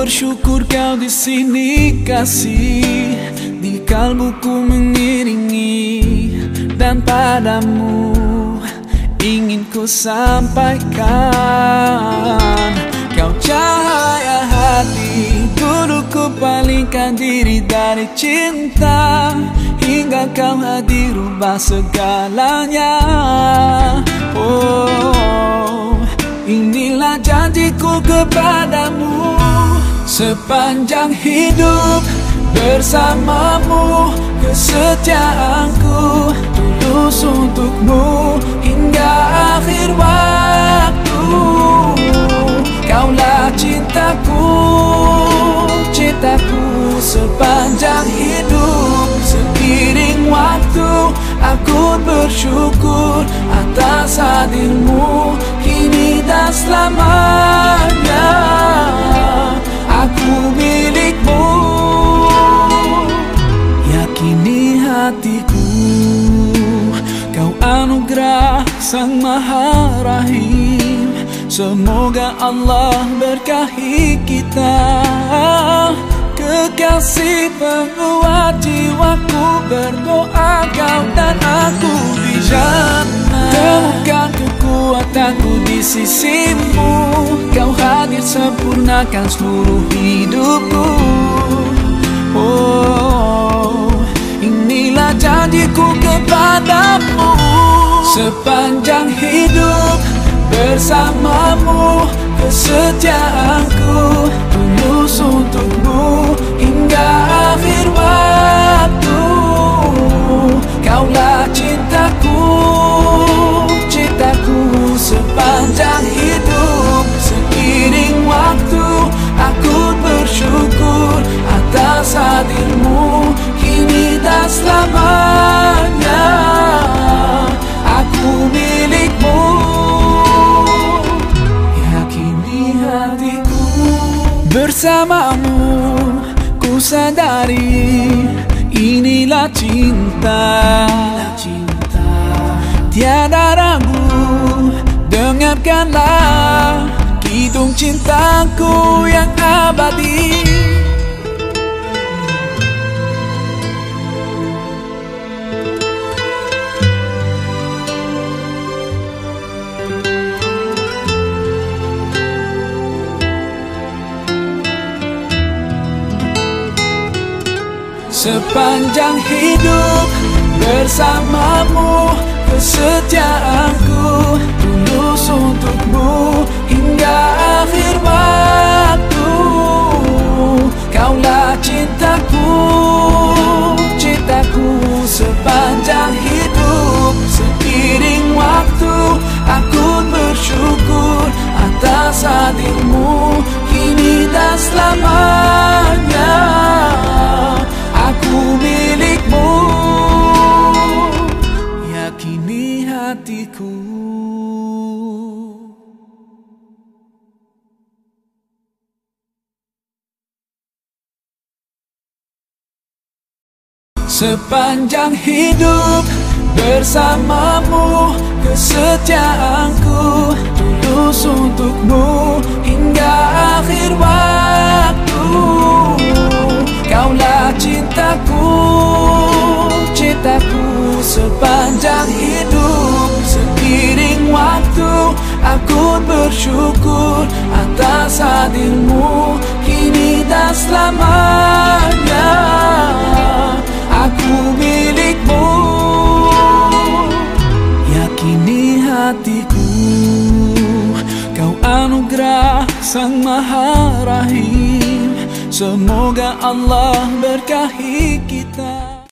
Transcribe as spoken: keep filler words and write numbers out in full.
bersyukur kau di sini kasih, di kalbuku mengiringi, dan padamu ingin ku sampaikan. Kau cahaya hati, dulu ku palingkan diri dari cinta, hingga kau hadir rubah segalanya. Oh, inilah janjiku kepadamu, sepanjang hidup bersamamu, kesetiaanku tulus untukmu hingga akhir waktu. Kaulah cintaku, cintaku sepanjang hidup. Seiring waktu aku bersyukur atas hadirmu kini dan selamanya. Aku milikmu, yakini hatiku. Kau anugerah Sang Maha Rahim, semoga Allah berkahi kita. Kekasih penguat jiwaku, berdoa kau dan aku di jannah. Temukan kekuatanku di sisimu, kau hadir sempurnakan seluruh hidupku. Oh, inilah janjiku kepadamu, sepanjang hidup bersamamu, kesetiaanku tulus untukmu hingga akhir waktu. Kaulah cintaku, cintaku sepanjang hidup. Seiring waktu aku bersyukur atas hadirmu kini dan selamanya. Aku milikmu, yakini hatiku. Bersamamu ku sadari inilah cinta, tiada ragu. Dengarkanlah kidung cintaku yang abadi. Sepanjang hidup bersamamu, kesetiaanku tulus untukmu hingga akhir waktu. Kaulah cintaku, cintaku sepanjang hidup. Seiring waktu aku bersyukur atas hadirmu kini dan selamanya. Aku milikmu, yakini hatiku. Sepanjang hidup bersamamu, kesetiaanku tulus untukmu hingga akhir waktu. Kaulah cintaku, cintaku sepanjang hidup. Seiring waktu aku bersyukur atas hadirmu kini dan selamanya. Aku milikmu, yakini hatiku. Kau anugerah Sang Maha Rahim, semoga Allah berkahi